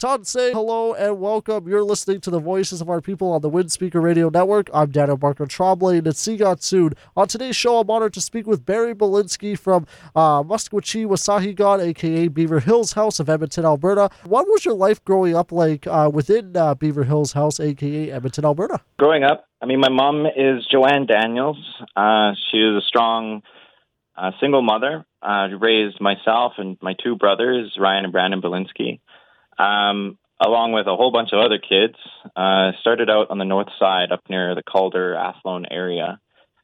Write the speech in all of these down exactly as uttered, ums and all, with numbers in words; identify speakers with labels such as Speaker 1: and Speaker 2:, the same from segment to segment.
Speaker 1: Todd saying hello and welcome. You're listening to the Voices of Our People on the Windspeaker Radio Network. I'm Daniel Barker Trombley, and it's Sigat Soon. On today's show, I'm honored to speak with Barry Belinsky from uh, Muskwachi Wasahigon, aka Beaver Hills House of Edmonton, Alberta. What was your life growing up like uh, within uh, Beaver Hills House, aka Edmonton, Alberta?
Speaker 2: Growing up, I mean, my mom is Joanne Daniels. Uh, she is a strong uh, single mother. Uh, who raised myself and my two brothers, Ryan and Brandon Belinsky. Um, along with a whole bunch of other kids. Uh, started out on the north side up near the Calder, Athlone area.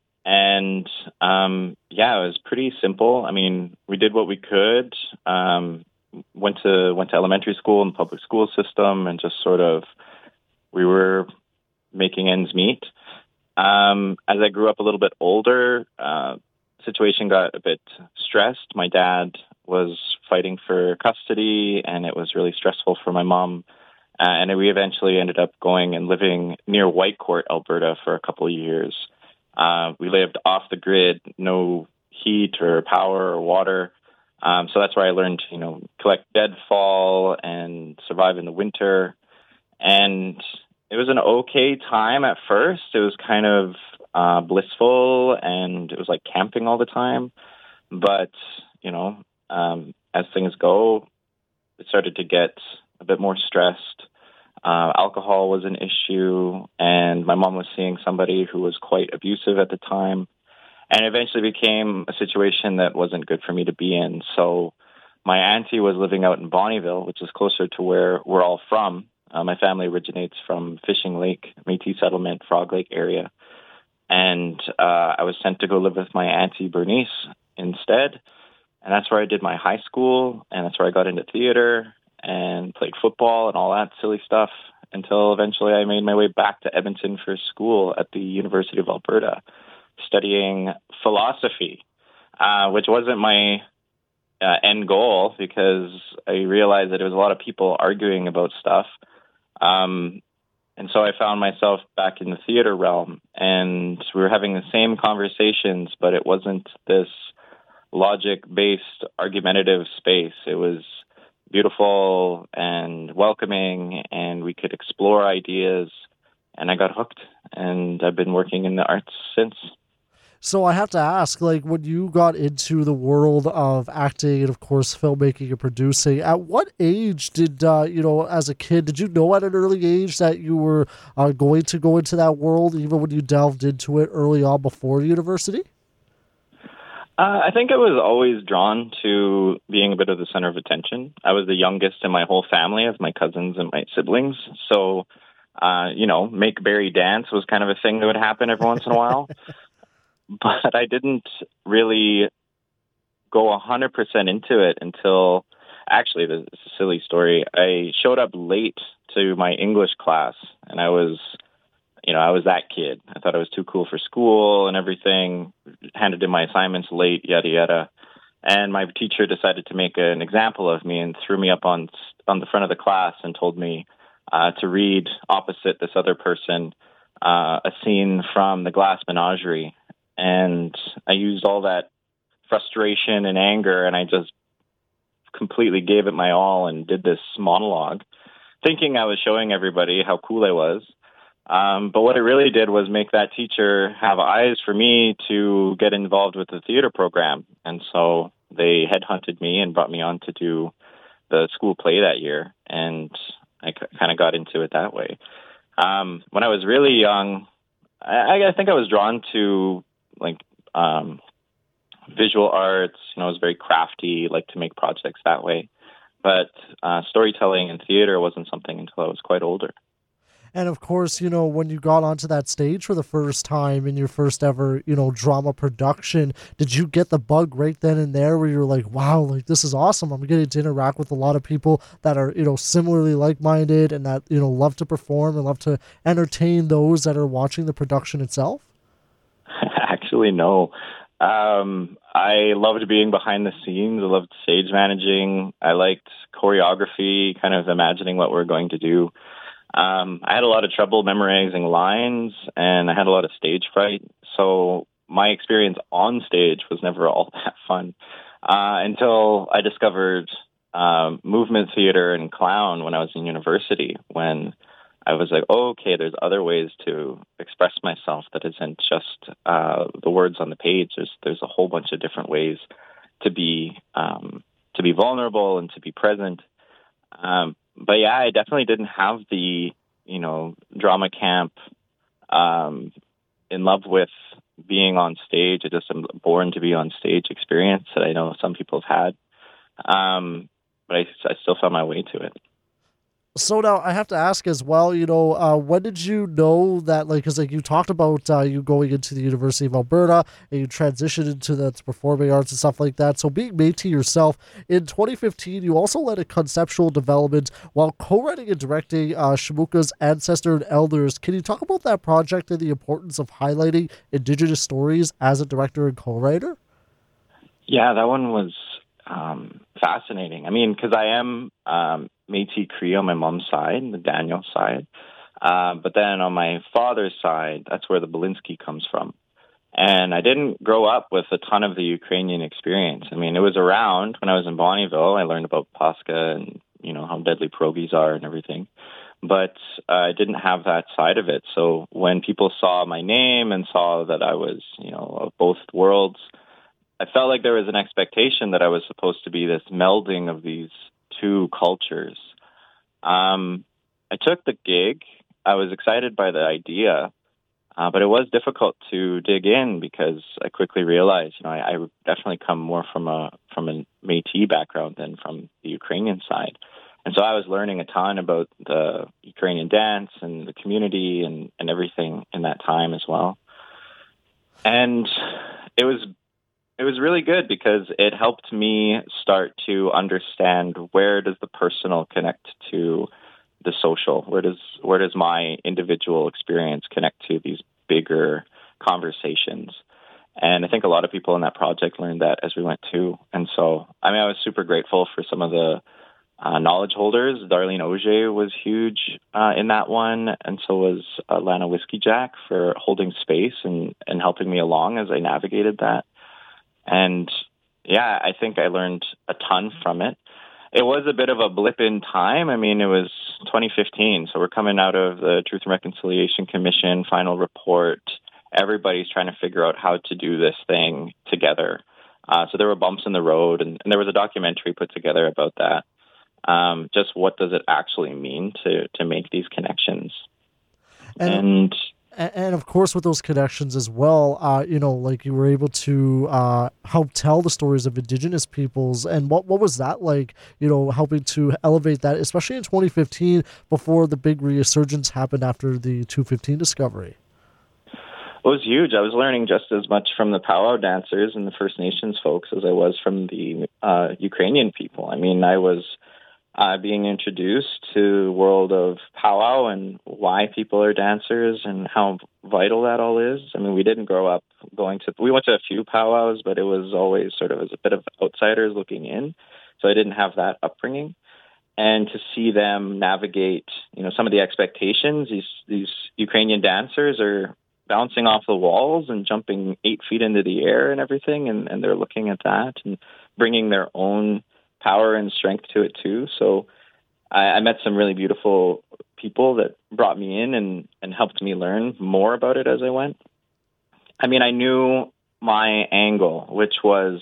Speaker 2: And, um, yeah, it was pretty simple. I mean, we did what we could, um, went to, went to elementary school in the public school system and just sort of, we were making ends meet. Um, as I grew up a little bit older, uh, situation got a bit stressed. My dad was fighting for custody, and it was really stressful for my mom. Uh, and we eventually ended up going and living near Whitecourt, Alberta, for a couple of years. Uh, we lived off the grid, no heat or power or water. Um, so that's where I learned, you know, collect deadfall and survive in the winter. And it was an okay time at first. It was kind of uh, blissful, and it was like camping all the time. But, you know, um, as things go, it started to get a bit more stressed. Uh, alcohol was an issue, and my mom was seeing somebody who was quite abusive at the time. And it eventually became a situation that wasn't good for me to be in. So my auntie was living out in Bonnyville, which is closer to where we're all from. Uh, my family originates from Fishing Lake, Métis Settlement, Frog Lake area. And uh, I was sent to go live with my auntie Bernice instead. And that's where I did my high school, and that's where I got into theater and played football and all that silly stuff until eventually I made my way back to Edmonton for school at the University of Alberta, studying philosophy, uh, which wasn't my uh, end goal because I realized that there was a lot of people arguing about stuff. Um, and so I found myself back in the theater realm, and we were having the same conversations, but it wasn't this logic-based, argumentative space. It was beautiful and welcoming, and we could explore ideas, and I got hooked, and I've been working in the arts since.
Speaker 1: So I have to ask, like, when you got into the world of acting and, of course, filmmaking and producing, at what age did, uh, you know, as a kid, did you know at an early age that you were uh, going to go into that world, even when you delved into it early on before university?
Speaker 2: Uh, I think I was always drawn to being a bit of the center of attention. I was the youngest in my whole family of my cousins and my siblings. So, uh, you know, make Barry dance was kind of a thing that would happen every once in a while. But I didn't really go one hundred percent into it until, actually, this is a silly story. I showed up late to my English class, and I was, you know, I was that kid. I thought I was too cool for school and everything, handed in my assignments late, yada, yada. And my teacher decided to make an example of me and threw me up on on the front of the class and told me uh, to read opposite this other person uh, a scene from The Glass Menagerie. And I used all that frustration and anger, and I just completely gave it my all and did this monologue, thinking I was showing everybody how cool I was. Um, but what it really did was make that teacher have eyes for me to get involved with the theater program. And so they headhunted me and brought me on to do the school play that year. And I c- kind of got into it that way. Um, when I was really young, I, I think I was drawn to like um, visual arts. You know, I was very crafty, like to make projects that way. But uh, storytelling and theater wasn't something until I was quite older.
Speaker 1: And of course, you know, when you got onto that stage for the first time in your first ever, you know, drama production, did you get the bug right then and there where you're like, wow, like this is awesome. I'm getting to interact with a lot of people that are, you know, similarly like-minded and that, you know, love to perform and love to entertain those that are watching the production itself?
Speaker 2: Actually, no. Um, I loved being behind the scenes. I loved stage managing. I liked choreography, kind of imagining what we're going to do. Um, I had a lot of trouble memorizing lines, and I had a lot of stage fright. So my experience on stage was never all that fun uh, until I discovered um, movement theater and clown when I was in university, when I was like, oh, okay, there's other ways to express myself that isn't just uh, the words on the page. There's there's a whole bunch of different ways to be um, to be vulnerable and to be present. Um, but yeah, I definitely didn't have the you know drama camp um, in love with being on stage. I just am born to be on stage experience that I know some people have had. Um, but I, I still found my way to it.
Speaker 1: So now I have to ask as well, you know, uh, when did you know that, like, because like you talked about uh, you going into the University of Alberta and you transitioned into the performing arts and stuff like that. So being Métis yourself, in twenty fifteen, you also led a conceptual development while co-writing and directing uh, Shamuka's Ancestor and Elders. Can you talk about that project and the importance of highlighting Indigenous stories as a director and co-writer?
Speaker 2: Yeah, that one was um, fascinating. I mean, because I am um, Métis Cree on my mom's side, the Daniel side. Uh, but then on my father's side, that's where the Belinsky comes from. And I didn't grow up with a ton of the Ukrainian experience. I mean, it was around when I was in Bonnyville. I learned about Pascha and, you know, how deadly pierogies are and everything. But uh, I didn't have that side of it. So when people saw my name and saw that I was, you know, of both worlds, I felt like there was an expectation that I was supposed to be this melding of these two cultures. Um, I took the gig. I was excited by the idea, uh, but it was difficult to dig in because I quickly realized, you know, I, I definitely come more from a from a Métis background than from the Ukrainian side, and so I was learning a ton about the Ukrainian dance and the community and, and everything in that time as well. And it was It was really good because it helped me start to understand where does the personal connect to the social? Where does where does my individual experience connect to these bigger conversations? And I think a lot of people in that project learned that as we went too. And so, I mean, I was super grateful for some of the uh, knowledge holders. Darlene Auger was huge uh, in that one, and so was uh, Lana Whiskey Jack for holding space and, and helping me along as I navigated that. And yeah, I think I learned a ton from it. It was a bit of a blip in time. I mean, it was twenty fifteen, so we're coming out of the Truth and Reconciliation Commission final report. Everybody's trying to figure out how to do this thing together. Uh, so there were bumps in the road, and, and there was a documentary put together about that. Um, just what does it actually mean to to make these connections?
Speaker 1: And
Speaker 2: And
Speaker 1: and, and of course with those connections as well, uh you know, like you were able to uh help tell the stories of Indigenous peoples. And what what was that like, you know, helping to elevate that, especially in twenty fifteen before the big resurgence happened after the two fifteen discovery?
Speaker 2: it was huge. I was learning just as much from the powwow dancers and the First Nations folks as I was from the uh, Ukrainian people. I mean, I was uh, being introduced to the world of powwow and why people are dancers and how vital that all is. I mean, we didn't grow up going to, we went to a few powwows, but it was always sort of as a bit of outsiders looking in. So I didn't have that upbringing. And to see them navigate, you know, some of the expectations, these, these Ukrainian dancers are bouncing off the walls and jumping eight feet into the air and everything. And, and they're looking at that and bringing their own power and strength to it too. So I, I met some really beautiful people that brought me in and, and helped me learn more about it as I went. I mean, I knew my angle, which was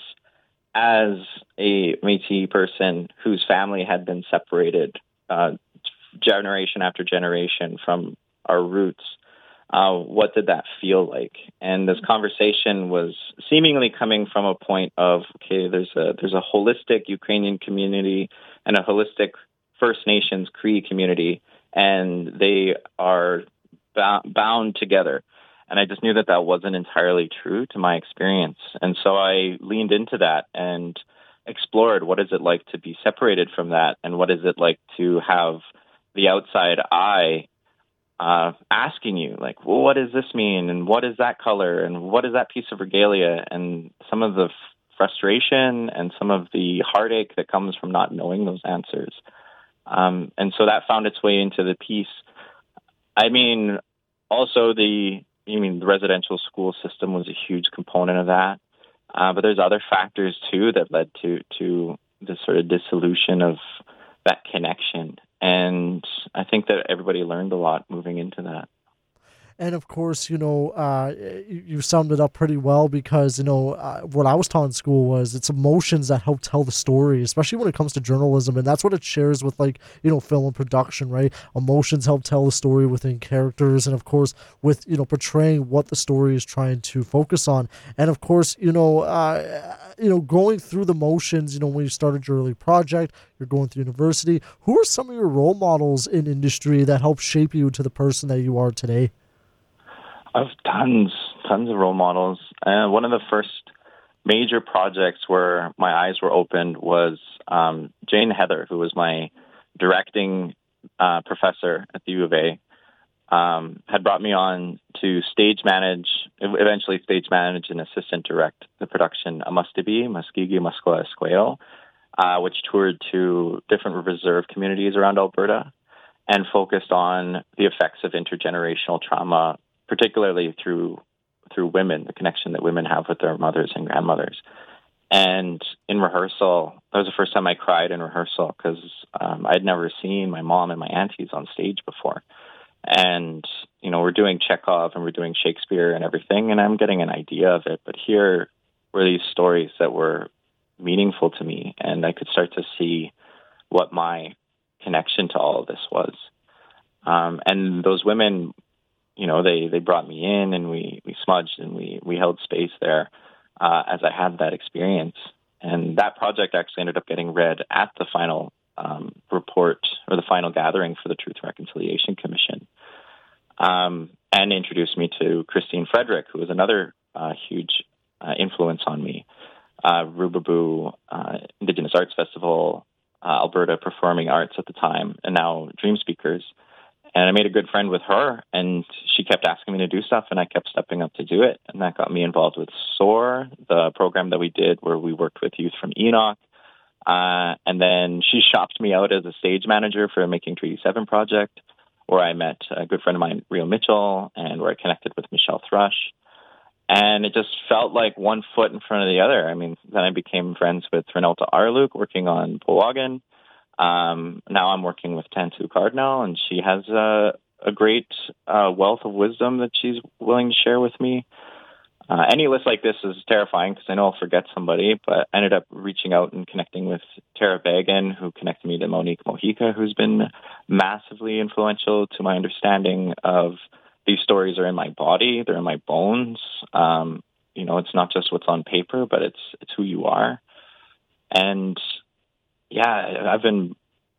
Speaker 2: as a Métis person whose family had been separated uh, generation after generation from our roots. Uh, what did that feel like? And this conversation was seemingly coming from a point of, okay, there's a there's a holistic Ukrainian community and a holistic First Nations Cree community, and they are b- bound together. And I just knew that that wasn't entirely true to my experience. And so I leaned into that and explored what is it like to be separated from that, and what is it like to have the outside eye uh, asking you, like, well, what does this mean? And what is that color? And what is that piece of regalia? And some of the f- frustration and some of the heartache that comes from not knowing those answers. Um, and so that found its way into the piece. I mean, also the, you mean the residential school system was a huge component of that. Uh, but there's other factors too that led to, to the sort of dissolution of that connection. And I think that everybody learned a lot moving into that.
Speaker 1: And of course, you know, uh, you, you summed it up pretty well because, you know, uh, what I was taught in school was it's emotions that help tell the story, especially when it comes to journalism. And that's what it shares with, like, you know, film and production, right? Emotions help tell the story within characters. And of course, with, you know, portraying what the story is trying to focus on. And of course, you know, uh, you know, going through the motions, you know, when you started your early project, you're going through university. Who are some of your role models in industry that help shape you to the person that you are today?
Speaker 2: I've tons, tons of role models. And one of the first major projects where my eyes were opened was um, Jane Heather, who was my directing uh, professor at the U of A, um, had brought me on to stage manage, eventually stage manage and assistant direct the production Amastabi, Muskegee Musqueam Esqueo, uh, which toured to different reserve communities around Alberta and focused on the effects of intergenerational trauma, particularly through through women, the connection that women have with their mothers and grandmothers. And in rehearsal, that was the first time I cried in rehearsal because um, I'd never seen my mom and my aunties on stage before. And, you know, we're doing Chekhov and we're doing Shakespeare and everything, and I'm getting an idea of it. But here were these stories that were meaningful to me, and I could start to see what my connection to all of this was. Um, and those women, you know, they, they brought me in and we, we smudged and we, we held space there uh, as I had that experience. And that project actually ended up getting read at the final um, report or the final gathering for the Truth and Reconciliation Commission, um, and introduced me to Christine Frederick, who was another uh, huge uh, influence on me. Uh, Rubaboo uh, Indigenous Arts Festival, uh, Alberta Performing Arts at the time, and now Dream Speakers. And I made a good friend with her, and she kept asking me to do stuff, and I kept stepping up to do it. And that got me involved with SOAR, the program that we did where we worked with youth from Enoch. Uh, and then she shopped me out as a stage manager for Making Treaty seven project, where I met a good friend of mine, Rio Mitchell, and where I connected with Michelle Thrush. And it just felt like one foot in front of the other. I mean, then I became friends with Renalta Arluk, working on Powaggan. Um, now I'm working with Tantu Cardinal, and she has a, a great uh, wealth of wisdom that she's willing to share with me. Uh, any list like this is terrifying because I know I'll forget somebody, but I ended up reaching out and connecting with Tara Bagan, who connected me to Monique Mojica, who's been massively influential to my understanding of these stories are in my body, they're in my bones. Um, you know, it's not just what's on paper, but it's it's who you are. And yeah, I've been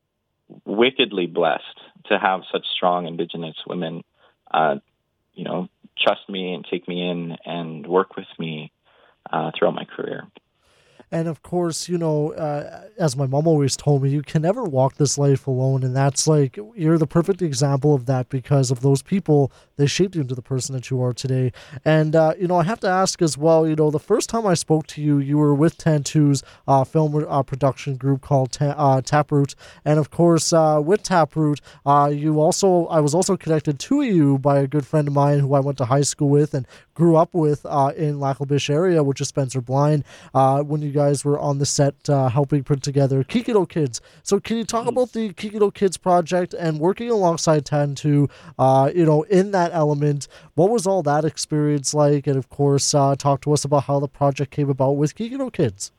Speaker 2: wickedly blessed to have such strong Indigenous women, uh, you know, trust me and take me in and work with me uh, throughout my career.
Speaker 1: And of course, you know, uh, as my mom always told me, you can never walk this life alone. And that's like, you're the perfect example of that because of those people, they shaped you into the person that you are today. And, uh, you know, I have to ask as well, you know, the first time I spoke to you, you were with Tantu's uh, film uh, production group called Ta- uh, Taproot. And of course, uh, with Taproot, uh, you also, I was also connected to you by a good friend of mine who I went to high school with and grew up with uh, in Lac La Biche area, which is Spencer Blind, uh, when you guys were on the set uh, helping put together Kikido Kids. So can you talk about the Kikido Kids project and working alongside Tantu, uh, you know, in that element? What was all that experience like? And of course, uh, talk to us about how the project came about with Kikido Kids.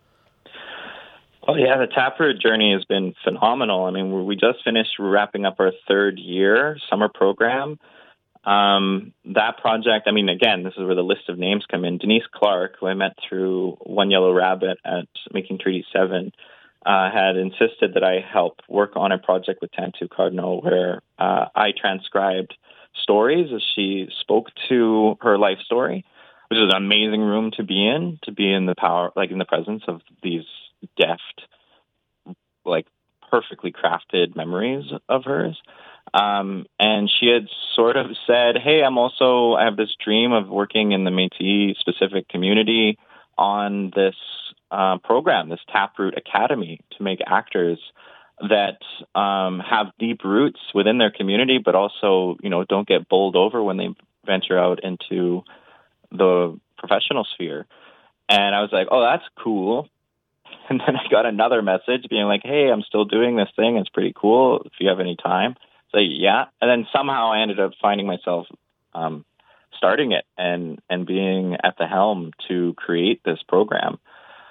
Speaker 2: Oh yeah, the Taproot journey has been phenomenal. I mean, we just finished wrapping up our third year summer program. Um, that project, I mean, again, this is where the list of names come in. Denise Clark, who I met through One Yellow Rabbit at Making Treaty seven, uh, had insisted that I help work on a project with Tantu Cardinal where uh, I transcribed stories as she spoke to her life story, which is an amazing room to be in, to be in the power, like in the presence of these deft, like perfectly crafted memories of hers. Um, and she had sort of said, hey, I'm also, I have this dream of working in the Métis specific community on this uh, program, this Taproot Academy, to make actors that um, have deep roots within their community, but also, you know, don't get bowled over when they venture out into the professional sphere. And I was like, oh, that's cool. And then I got another message being like, hey, I'm still doing this thing. It's pretty cool. If you have any time. So yeah. And then somehow I ended up finding myself um, starting it and, and being at the helm to create this program.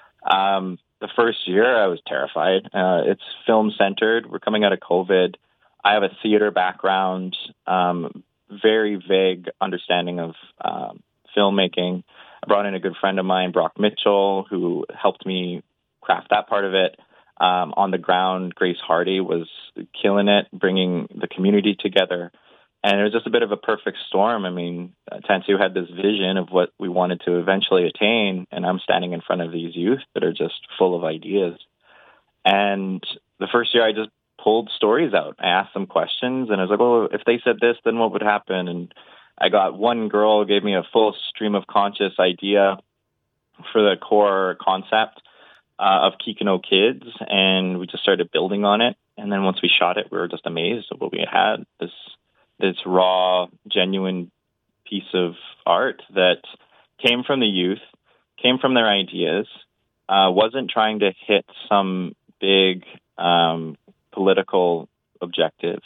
Speaker 2: Um, the first year I was terrified. Uh, it's film centered. We're coming out of COVID. I have a theater background, um, very vague understanding of um, filmmaking. I brought in a good friend of mine, Brock Mitchell, who helped me craft that part of it. Um, on the ground, Grace Hardy was killing it, bringing the community together. And it was just a bit of a perfect storm. I mean, uh, Tantu had this vision of what we wanted to eventually attain, and I'm standing in front of these youth that are just full of ideas. And the first year I just pulled stories out. I asked them questions, and I was like, well, if they said this, then what would happen? And I got one girl gave me a full stream of conscious idea for the core concept uh, of Kikino Kids, and we just started building on it. And then once we shot it, we were just amazed at what we had, this this raw, genuine piece of art that came from the youth, came from their ideas, uh, wasn't trying to hit some big um, political objective.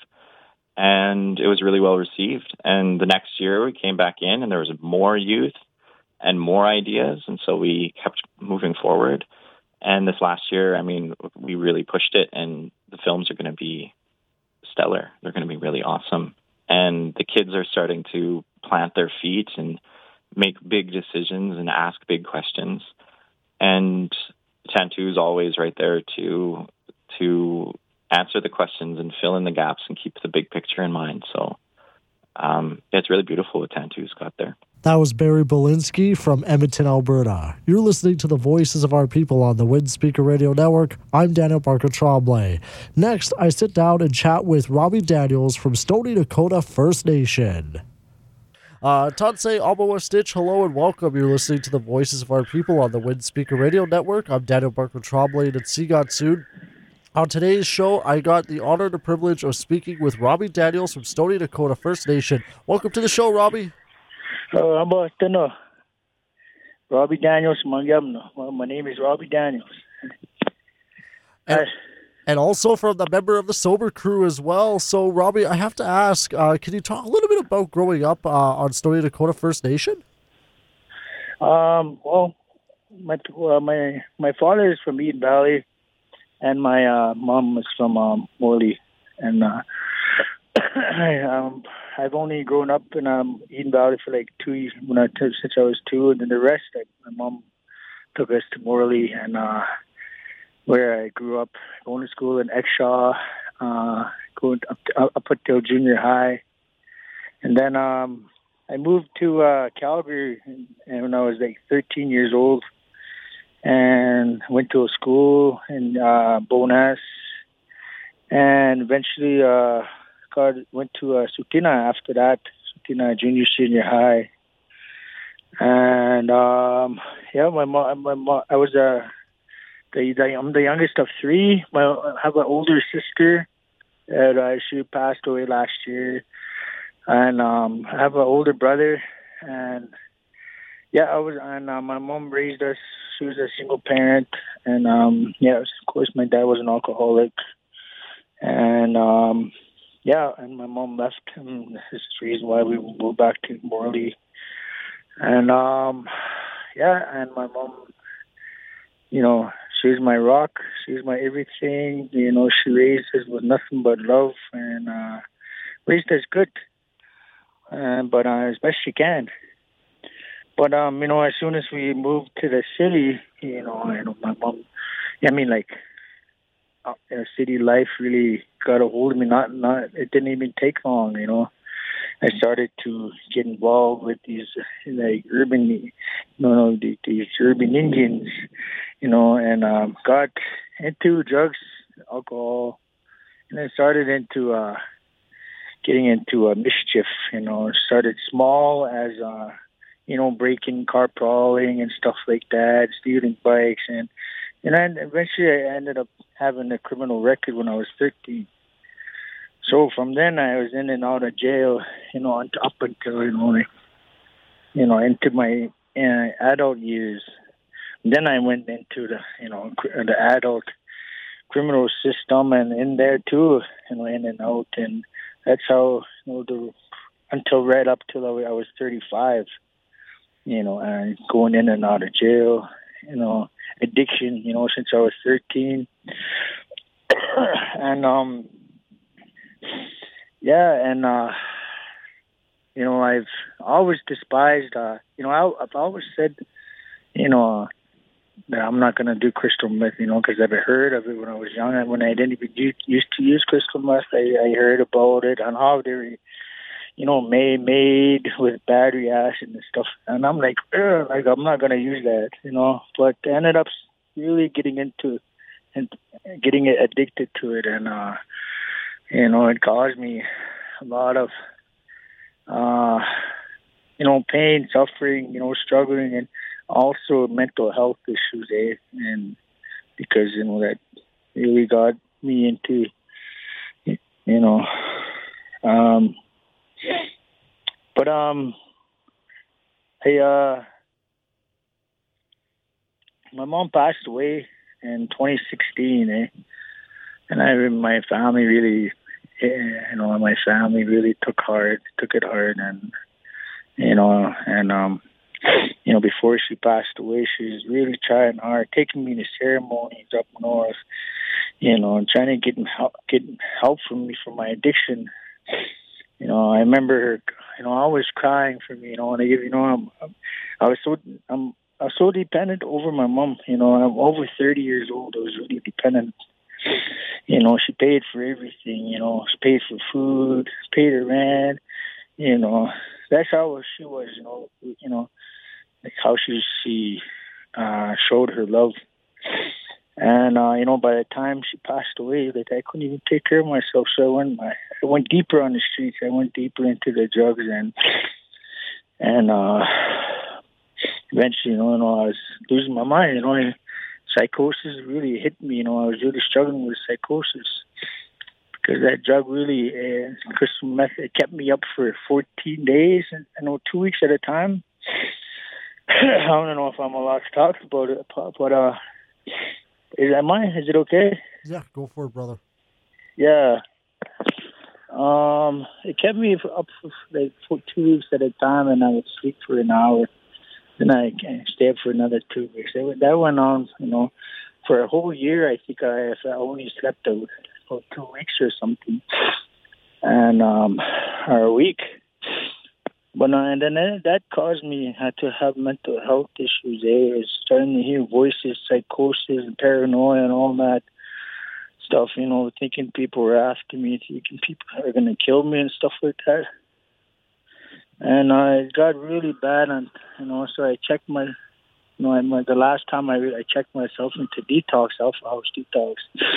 Speaker 2: And it was really well received. And the next year we came back in and there was more youth and more ideas. And so we kept moving forward. And this last year, I mean, we really pushed it, and the films are going to be stellar. They're going to be really awesome. And the kids are starting to plant their feet and make big decisions and ask big questions. And Tantu is always right there to to answer the questions and fill in the gaps and keep the big picture in mind. So um, it's really beautiful what Tantu's got there.
Speaker 1: That was Barry Belinsky from Edmonton, Alberta. You're listening to the Voices of Our People on the Windspeaker Radio Network. I'm Daniel Parker Tremblay. Next, I sit down and chat with Robbie Daniels from Stoney Nakoda First Nation. Uh, Tansei Amawa Stitch, hello and welcome. You're listening to the Voices of Our People on the Windspeaker Radio Network. I'm Daniel Parker Tremblay and see you soon. On today's show, I got the honor and the privilege of speaking with Robbie Daniels from Stoney Nakoda First Nation. Welcome to the show, Robbie.
Speaker 3: Uh, I'm about to know. Robbie Daniels, my well, my name is Robbie Daniels.
Speaker 1: And, and also from the member of the Sober Crew as well. So, Robbie, I have to ask, uh, can you talk a little bit about growing up uh, on Stoney Nakoda First Nation?
Speaker 3: Um, well, my uh, my my father is from Eden Valley, and my uh, mom is from um, Morley, and uh, I, um, I've only grown up in um, Eden Valley for like two years when I t- since I was two, and then the rest, like, my mom took us to Morley, and uh, where I grew up, going to school in Exshaw, uh, going up to, up until junior high, and then um, I moved to uh, Calgary, and, and when I was like thirteen years old, and went to a school in uh, Bowness, and eventually. Uh, God went to uh, Sutina after that, Sutina Junior Senior High, and um, yeah, my mom, my mom, I was uh, the, the I'm the youngest of three. My, I have an older sister, and uh, she passed away last year, and um, I have an older brother, and yeah, I was, and uh, my mom raised us. She was a single parent, and um, yeah, of course, my dad was an alcoholic, and um. Yeah, and my mom left him. This is the reason why we moved back to Morley. And, um, yeah, and my mom, you know, she's my rock. She's my everything. You know, she raised us with nothing but love and uh, raised us good, uh, but uh, as best she can. But, um, you know, as soon as we moved to the city, you know, I know my mom, I mean, like, uh, city life really got a hold of me. Not, not, it didn't even take long, you know. I started to get involved with these, like, urban, you know, these urban Indians, you know, and um, got into drugs, alcohol, and I started into uh, getting into uh, mischief, you know. Started small as, uh, you know, breaking, car prowling and stuff like that, stealing bikes, and And then eventually I ended up having a criminal record when I was thirteen. So from then I was in and out of jail, you know, up until, you know, like, you know, into my uh, adult years. then I went into the, you know, cr- the adult criminal system, and in there too, you know, in and out, and that's how, you know, the until right up till I was thirty-five, you know, and going in and out of jail, you know, addiction, you know, since I was thirteen, and um, yeah, and uh, you know, I've always despised, uh, you know, I, I've always said, you know. Uh, that I'm not going to do crystal meth, you know, because I've heard of it when I was young. And when I didn't even u- used to use crystal meth, I, I heard about it and how they were, you know, made made with battery acid and stuff. And I'm like, "Ugh," like I'm not going to use that, you know. But I ended up really getting into and getting addicted to it, and uh, you know, it caused me a lot of, uh, you know, pain, suffering, you know, struggling, and also mental health issues, eh? And because, you know, that really got me into, you know, um, but, um, I, uh, my mom passed away in twenty sixteen, eh? And I, my family really, eh, you know, my family really took hard, took it hard, and, you know, and, um, you know, before she passed away, she was really trying hard, taking me to ceremonies up north, you know, and trying to get help, get help from me for my addiction. You know, I remember her, you know, always crying for me. You know, and I, you know, I'm, I'm, I was so, I'm, I was so dependent over my mom. You know, I'm over thirty years old. I was really dependent. You know, she paid for everything. You know, she paid for food, paid her rent. You know, that's how she was. You know, you know. Like how she she uh, showed her love, and uh, you know, by the time she passed away, like I couldn't even take care of myself. So I went, I went deeper on the streets. I went deeper into the drugs, and and uh, eventually, you know, you know, I was losing my mind. You know, and psychosis really hit me. You know, I was really struggling with psychosis because that drug really, uh, crystal meth, it kept me up for fourteen days, and you know, two weeks at a time. I don't know if I'm allowed to talk about it, but uh, is that mine? Is it okay?
Speaker 1: Yeah, go for it, brother.
Speaker 3: Yeah. Um, it kept me up for like for two weeks at a time, and I would sleep for an hour. Then I stay up for another two weeks. That went on, you know, for a whole year. I think I, I only slept a, for two weeks or something, and um, or a week. But uh, and then that caused me uh, to have mental health issues. Eh? I was starting to hear voices, psychosis, paranoia, and all that stuff. You know, thinking people were after me, thinking people are going to kill me and stuff like that. And uh, it got really bad, and you know, so I checked my, you know, I, my, the last time I I checked myself into detox, Alpha House Detox.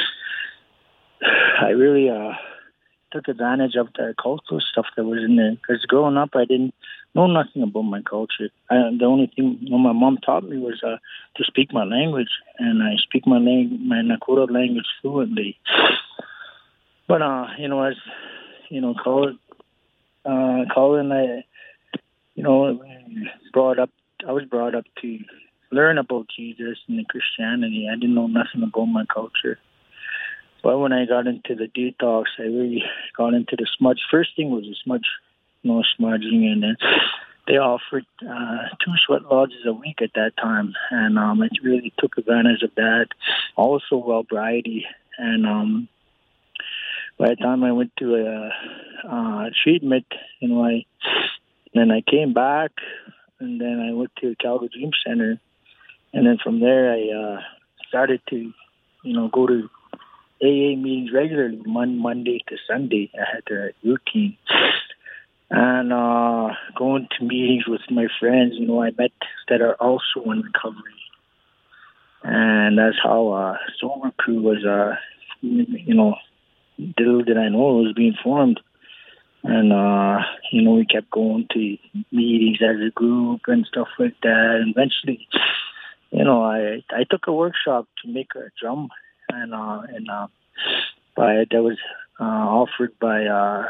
Speaker 3: I really uh. took advantage of the cultural stuff that was in there. Because growing up, I didn't know nothing about my culture. I, the only thing, you know, my mom taught me was uh, to speak my language, and I speak my lang- my Nakota language fluently. But uh, you know, as you know, Colin, uh, Colin, I, you know, brought up. I was brought up to learn about Jesus and the Christianity. I didn't know nothing about my culture. But when I got into the detox, I really got into the smudge. First thing was the smudge, you know, smudging, and then they offered uh, two sweat lodges a week at that time, and um, I really took advantage of that. Also, sobriety, and um, by the time I went to a, a treatment, you know, I then I came back, and then I went to Calgary Dream Center, and then from there I uh, started to, you know, go to A A meetings regularly, mon- Monday to Sunday. I had a routine. And uh, going to meetings with my friends, you know, I met that are also in recovery. And that's how uh, Sober Crew was, uh, you know, little did I know it was being formed. And, uh, you know, we kept going to meetings as a group and stuff like that. And eventually, you know, I I took a workshop to make a drum. And, uh, and uh, by, that was uh, offered by uh,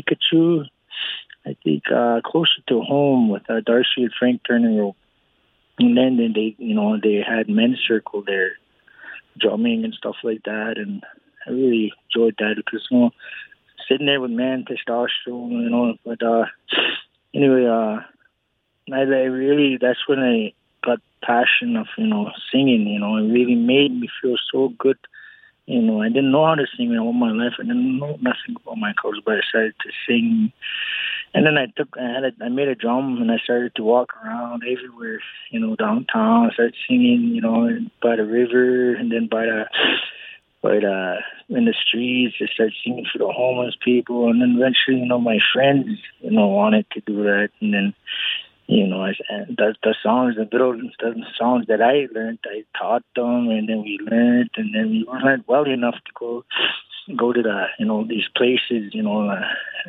Speaker 3: Pikachu, I think, uh, closer to home with uh, Darcy and Frank Turner. And then, then they, you know, they had men's circle there, drumming and stuff like that. And I really enjoyed that because, you know, sitting there with man testosterone, you know. But uh, anyway, uh, I, I really, that's when I got passion of, you know, singing, you know. It really made me feel so good. You know, I didn't know how to sing all my life. I didn't know nothing about my chords, but I started to sing. And then I took, I had, a, I made a drum, and I started to walk around everywhere, you know, downtown. I started singing, you know, by the river, and then by the, by the, in the streets. I started singing for the homeless people, and then eventually, you know, my friends, you know, wanted to do that, and then, you know, I, the, the songs, the little the songs that I learned, I taught them, and then we learned, and then we learned well enough to go, go to the, you know, these places, you know, uh,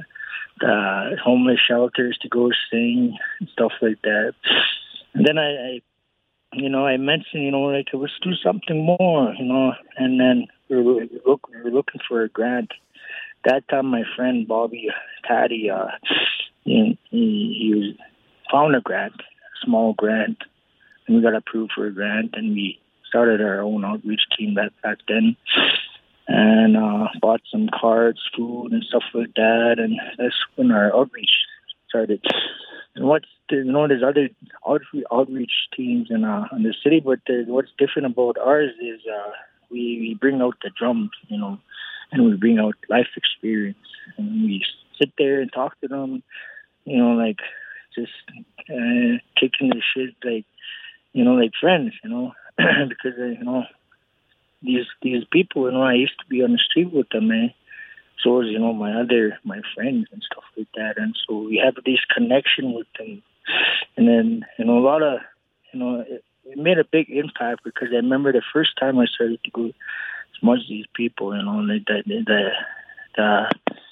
Speaker 3: the homeless shelters to go sing and stuff like that. And then I, I, you know, I mentioned, you know, like let's do something more, you know, and then we were, we were, look, we were looking for a grant. That time, my friend Bobby Taddy, uh, he, he, he was. found a grant, a small grant, and we got approved for a grant, and we started our own outreach team back, back then, and uh, bought some cards, food, and stuff like that, and that's when our outreach started. And what's, you know, there's other outreach, outreach teams in, uh, in the city, but what's different about ours is uh, we, we bring out the drums, you know, and we bring out life experience, and we sit there and talk to them, you know, like, just uh, kicking the shit like, you know, like friends, you know, because, uh, you know, these these people, you know, I used to be on the street with them, man. So was, you know, my other, my friends and stuff like that. And so we have this connection with them. And then, you know, a lot of, you know, it, it made a big impact because I remember the first time I started to go smudge these people, you know, like the, the, the,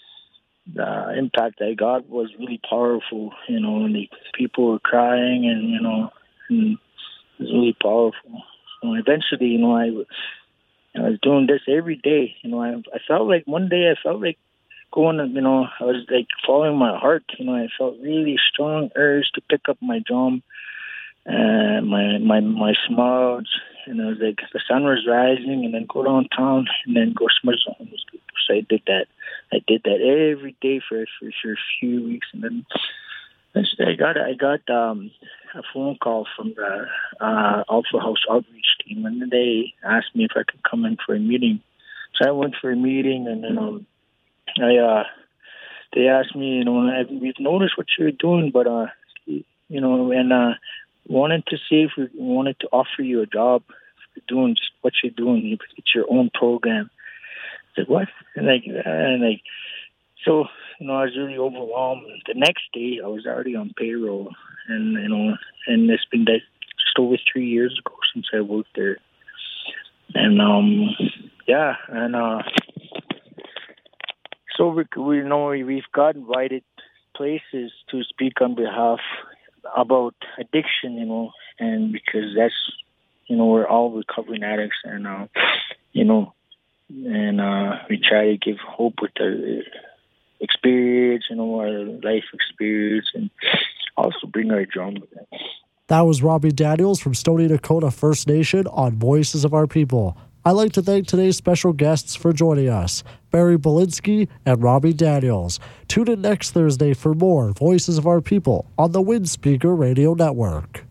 Speaker 3: the impact I got was really powerful, you know, and the people were crying and, you know, and it was really powerful. So eventually, you know, I, I was doing this every day. You know, I, I felt like one day I felt like going, you know, I was like following my heart. You know, I felt really strong urge to pick up my drum and my, my, my smudge. And I was like, the sun was rising and then go downtown and then go smudge the homeless people. So I did that. I did that every day for, for, for a few weeks. And then eventually I got, I got um, a phone call from the uh, Alpha House outreach team. And then they asked me if I could come in for a meeting. So I went for a meeting and then um, I, uh, they asked me, you know, we've noticed what you're doing, but, uh, you know, and uh, wanted to see if we wanted to offer you a job for doing just what you're doing. It's your own program. I said, what? And like, and like, so, you know, I was really overwhelmed. The next day, I was already on payroll, and, you know, and it's been that just over three years ago since I worked there. And, um, yeah, and, uh, so we, we know we've got invited places to speak on behalf about addiction, you know, and because that's, you know, we're all recovering addicts, and, uh, you know, and uh, we try to give hope with our experience, you know, our life experience, and also bring our drum with us.
Speaker 1: That was Robbie Daniels from Stoney Nakoda First Nation on Voices of Our People. I'd like to thank today's special guests for joining us, Barry Belinsky and Robbie Daniels. Tune in next Thursday for more Voices of Our People on the Windspeaker Radio Network.